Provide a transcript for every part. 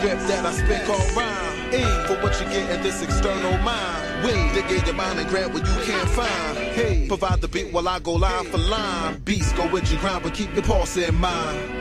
Rep that I spit called rhyme. Aim for what you get in this external mind. Wait, dig in your mind and grab what you can't find. Hey, provide the beat while I go line for line. Beats go with your grind, but keep your pulse in mind.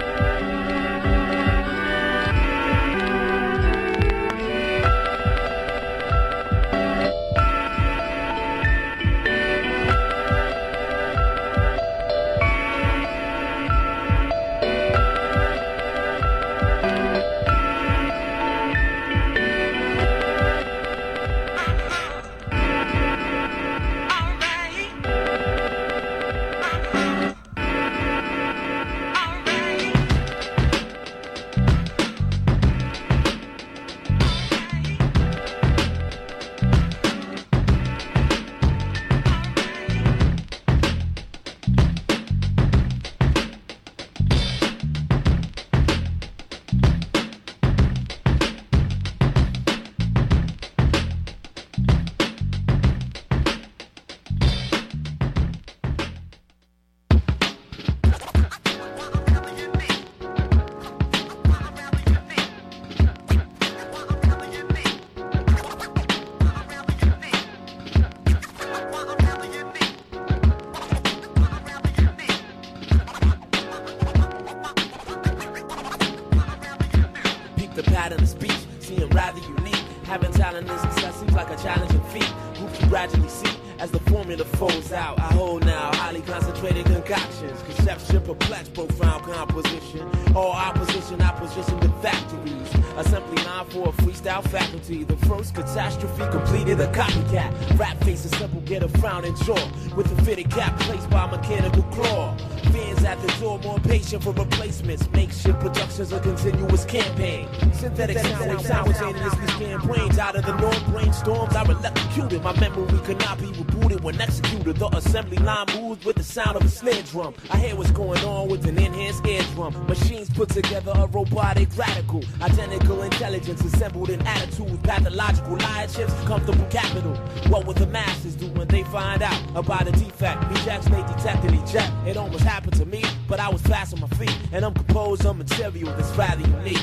Catastrophe completed a copycat. Rap face a simple, get a frowning jaw with a fitted cap placed by a mechanical claw. Fans at the door, more patient for replacements. Makeshift productions, a continuous campaign. Synthetic sound simultaneously scan brains out of the norm. Brainstorms are electrocuted. My memory could not be rebooted when executed. The assembly line moves with the sound of a snare drum. I hear what's going on with an enhanced eardrum. Machines put together a robotic radical. Identical intelligence assembled in attitude. Pathological lie chips, comfortable capital. What will the masses do when they find out about a defect? Rejects they detect and eject. It almost happened to me, but I was fast on my feet. And I'm composed of material that's rather unique.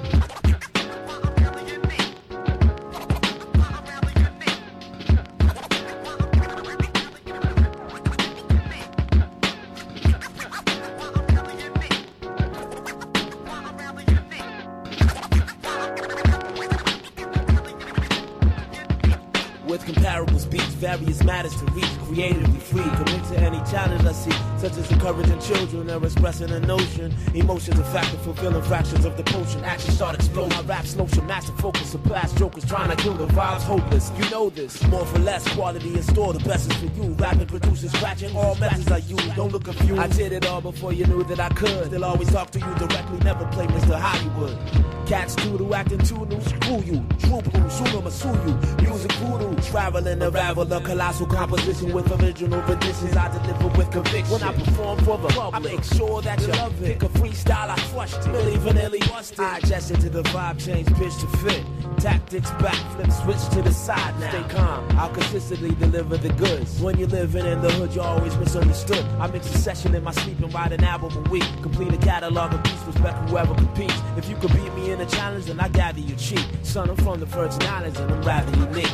With comparable speech, various matters to reach, creatively free, commit to any challenge I see, such as encouraging children or expressing a notion. Emotions a factor, fulfilling fractions of the potion. Action start exploding. My rap's notion, master focus, of past jokers trying to kill the vibes, hopeless. You know this. More for less, quality in store, the best is for you. Rapping, producing, scratching, all methods I use. Don't look confused. I did it all before you knew that I could. Still always talk to you directly, never play Mr. Hollywood. Cats doodle, acting too new, screw you. True blue, soon I'ma sue you. Music voodoo, traveling, unravel a colossal composition with original renditions. I deliver with conviction. When I perform for the public, I make sure that you love it. Pick a freestyle, I trust it. Milli Vanilli busted. I adjust it to the vibe, change pitch to fit. Tactics, backflip, switch to the side now. Stay calm, I'll consistently deliver the goods. When you're living in the hood, you're always misunderstood. I mix a session in my sleep and write an album a week. Complete a catalog of beats, respect whoever competes. If you could beat me in a challenge, then I gather you cheat. Son, I'm from the Virgin Islands and I'm rather unique.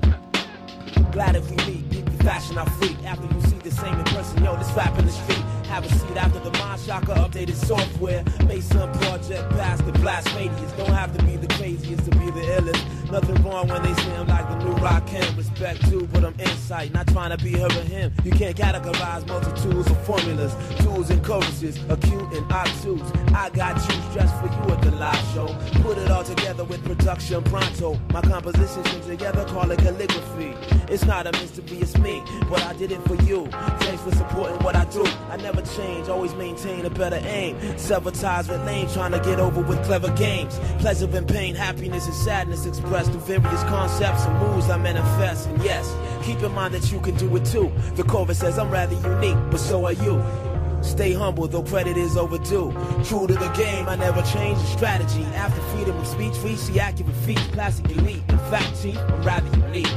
Glad if we meet, keep the fashion I freak. After you see the same in person, yo, this rap in the street. Have a seat after the Mind Shocker updated software. Mason project past the blasphemous. Don't have to be the craziest to be the illest. Nothing wrong when they say I'm like the new Rakim. Respect too, but I'm insight, not trying to be her or him. You can't categorize multitudes of formulas, tools and choruses, acute and obtuse. I got you dressed for you at the live show. Put it all together with production pronto. My compositions come together, call it calligraphy. It's not a mystery, it's me, but I did it for you. Thanks for supporting what I do. I never change, always maintain a better aim. Sever ties with lame, trying to get over with clever games. Pleasure and pain, happiness and sadness expressed through various concepts and moves I manifest. And yes, keep in mind that you can do it too. The chorus says I'm rather unique, but so are you. Stay humble, though credit is overdue. True to the game, I never change the strategy. After freedom of speech, we see accurate feet. Classic elite, in fact, chief, I'm rather unique.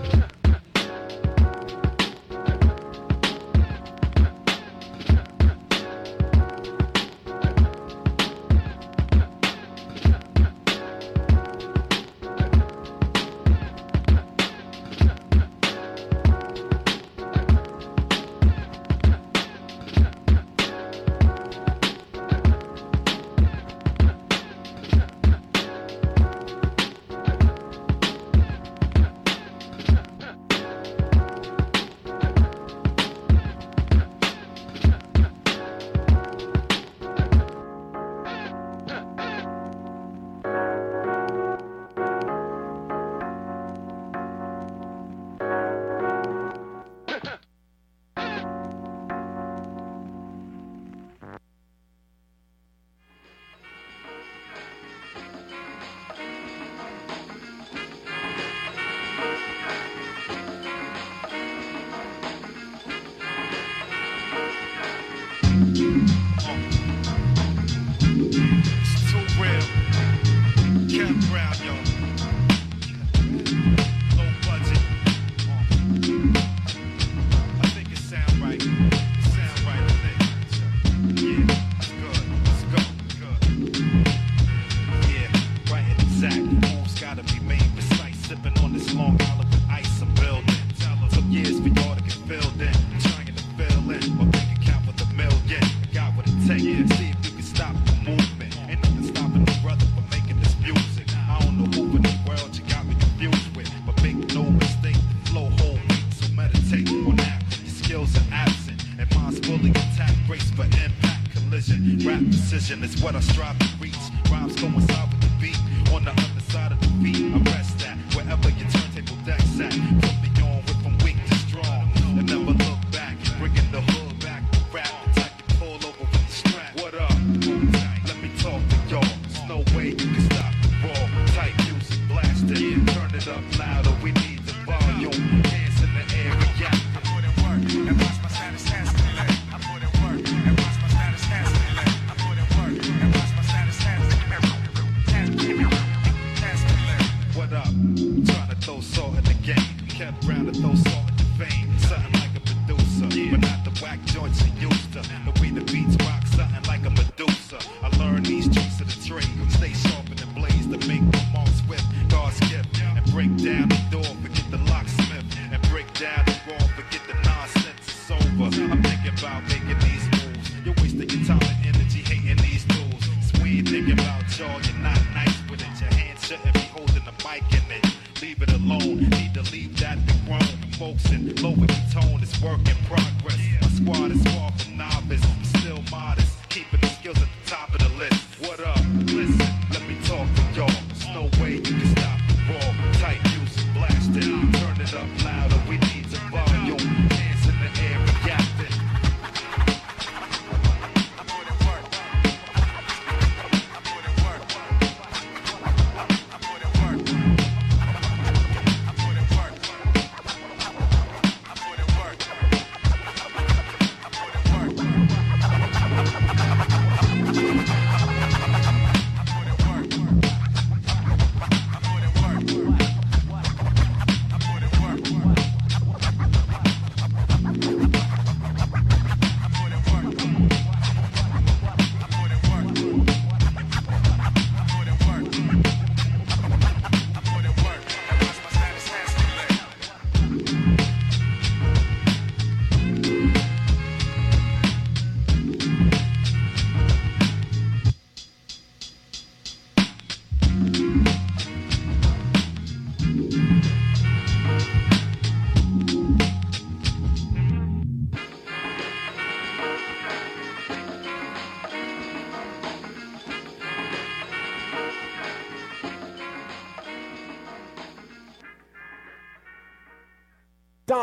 It's what I strive to reach. Rhymes coincide with the beat. On the other side of the beat, I rest at wherever your turntable deck's at. Put me on with from weak to strong. And never look back, bringing the hood back. Rap, attack the pull over with the strap. What up? Let me talk to y'all. There's no way you can stop the raw. Tight music blasting. Turn it up louder. We need the volume. Hands in the air, react. I put in work and watch my status has to let. I put in work and watch my status has to let. What up? Trying to throw salt in the game. Kept round to throw salt in the fame. Something like a producer, but not the whack joints you used to. The way the beats rock, something like a Medusa. I learned these tricks of the trade. Stay sharp in the blaze to make the mark swift. Guard skip and break down the door. Forget the locksmith and break down the wall. Forget the nonsense. It's over. I'm thinking about making these moves. You're wasting your time and energy hating these tools. So we ain't thinking about y'all. You're not nice with it. Your hands shouldn't be holding the mic in it. Leave it alone. Need to leave that big grown. Folks and lower the tone. It's work in progress. My squad is far from novice. I'm still modest. Keeping the skills at the top of the list. What up? Listen, let me talk to y'all. There's no way you can stop the raw. Tight music blasting. Turn it up louder. We need the volume. Hands in the air reacting. I put in work. I put in work. I put in work. I put in work. I put in work. I put in work.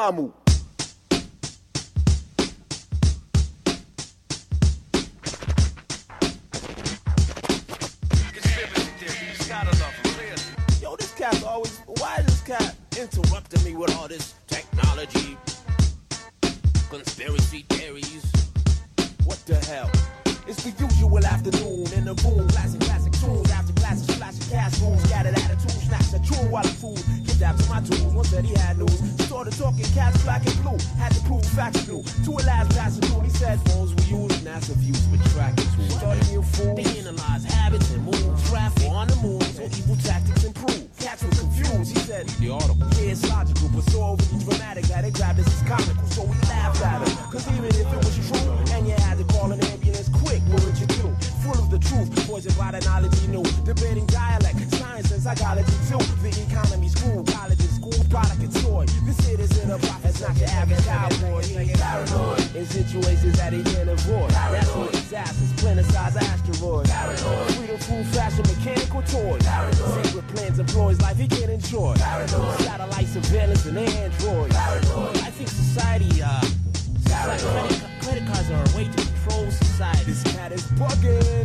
Mamu. Yo, this cat's always, why is this cat interrupting me with all this technology, conspiracy theories? What the hell? It's the usual afternoon in the room, blasting classic tunes after classes, flashing cash rules, scattered attitudes, snacks and true while the food. Give that to my tools, one said he had news. Started talking cats black and blue, had to prove facts new. To a last passing through, he said phones we use, NASA views with tracking tools. Starting new fools, they analyze habits and moves, traffic on the move, so evil tactics improve. Cats were confused, he said, the article. Yeah, it's logical, but so overly dramatic that they grabbed this as comical, so we laughed at it. Cause even if it was true, and you had to call an ambulance quick, what would you do? Full of the truth, poisoned by the knowledge he knew. Debating dialect, science and psychology too. The economy, school, colleges, school, product and toy. This shit is in a prophet's not your average cowboy. He ain't paranoid in situations that he can't avoid. Natural disasters, planet-sized asteroids. Paranoid. Freedom, food, fashion, mechanical toys. Paranoid. Secret plans, employs life he can't enjoy. Paranoid. Satellite surveillance and androids. Paranoid. I think society, credit cards are a way to control society. This cat is bugging.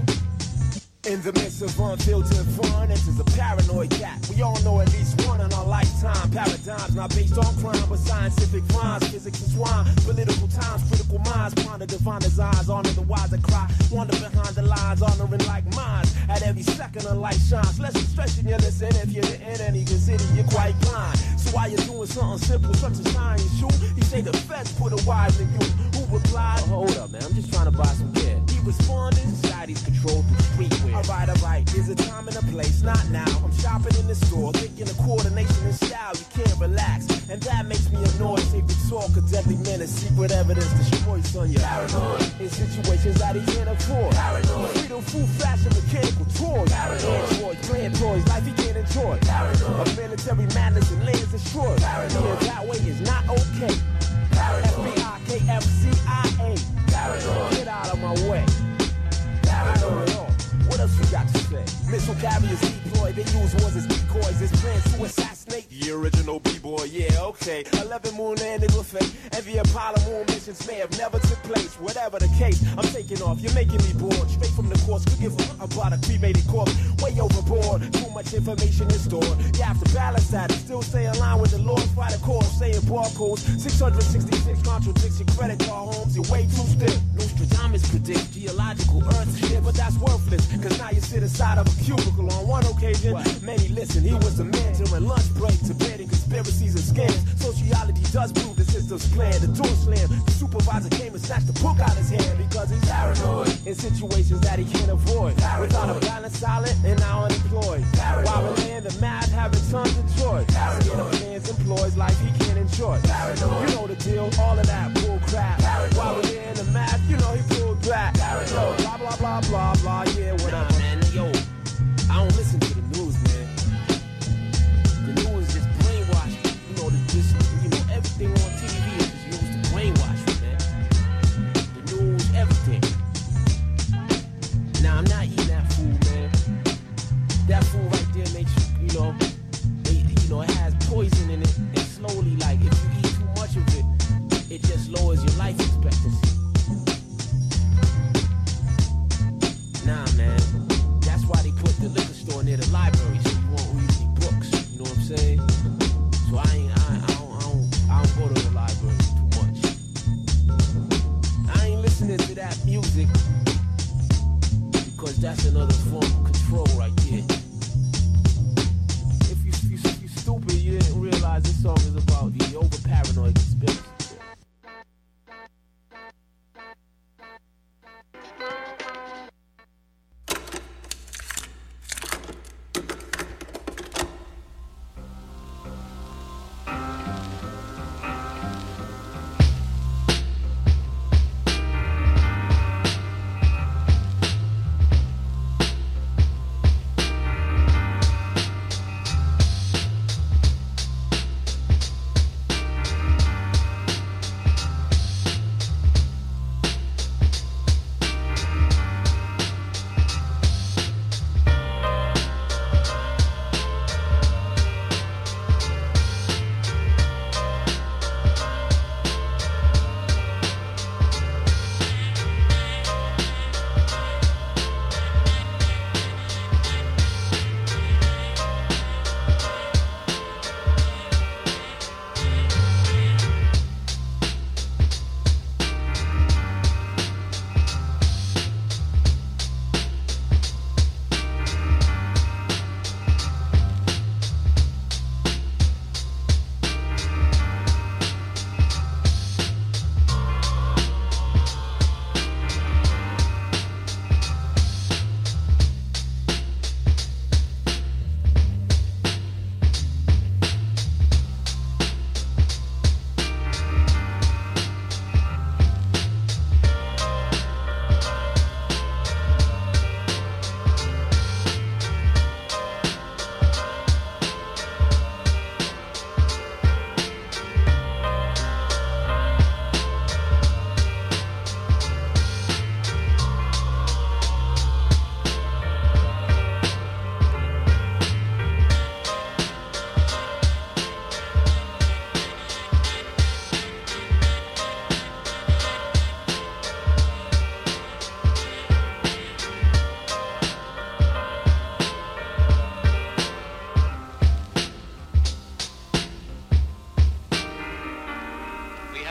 In the midst of unfiltered fun, enters a paranoid cat. We all know at least one in our lifetime. Paradigms not based on crime, but scientific rhymes. Physics and swine, political times, critical minds. Ponder divine designs, honor the wise that cry. Wander behind the lines, honoring like minds. At every second a light shines. Less stretching you listen if you're the enemy, consider you're quite blind. So while you're doing something simple, such as tying your shoe, you say the feds put a wise in you. Who replied, oh, hold up, man, I'm just trying to buy some gear. He responded, society's controlled through streetwear. Alright, there's a time and a place, not now. I'm shopping in the store, thinking of coordination and style. You can't relax, and that makes me annoyed. Sacred talk, a deadly menace, secret evidence, destroy son. You're paranoid in situations that he can't afford. Paranoid. Freedom, food, fashion, mechanical toys. Androids, playing toys, life he can't enjoy. Paranoid. A military madness and lands destroyed. Paranoid. That way is not okay. Paranoid. FBI, KFCIA. Paranoid. Get out of my way. Paranoid. What else you got to say? Missile carriers deployed, they use wars as decoys. It's plans to assassinate the original B-boy, yeah, okay. 11 moon landed with fate, and the Apollo moon missions may have never took place. Whatever the case, I'm taking off, you're making me bored. Straight from the course, could give about a cremated corpse. Way overboard, too much information is stored. You have to balance that and still stay in line with the Lord. Fight a course, saying barcodes. 666 contradicts your credit card homes, you're way too stiff. Nostradamus predicts geological earth shit, but that's worthless. Cause now you sit inside of a cubicle. On one occasion, many listen, he was the man during lunch break, debating conspiracies and scams. Sociology does prove the system's plan. The door slammed, the supervisor came and snatched the book out his hand because he's paranoid in situations that he can't avoid. Paranoid. Without a balance, silent and now unemployed. Paranoid. While we're laying the mad, having tons of joy. Scared of plans, employs life he can't enjoy. Paranoid. You know the deal, all of that bull crap. Paranoid. While we're laying the math, you know he pulled back. Yo, blah blah blah blah blah, yeah, whatever. Nah, man, yo, I don't listen to the news, man. The news just brainwashed. You know, everything on TV is just used to brainwash you, man. The news, everything. Now, I'm not eating that food, man. That food right there makes you, it has poison in it. And slowly, like, if you eat too much of it, it just lowers your life expectancy. Nah, man. That's why they put the liquor store near the library, so you won't read any books. You know what I'm saying? So I don't go to the library too much. I ain't listening to that music because that's another form of control right there. If you stupid, you didn't realize this song is about the over-paranoid conspiracy.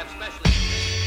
lab specialist.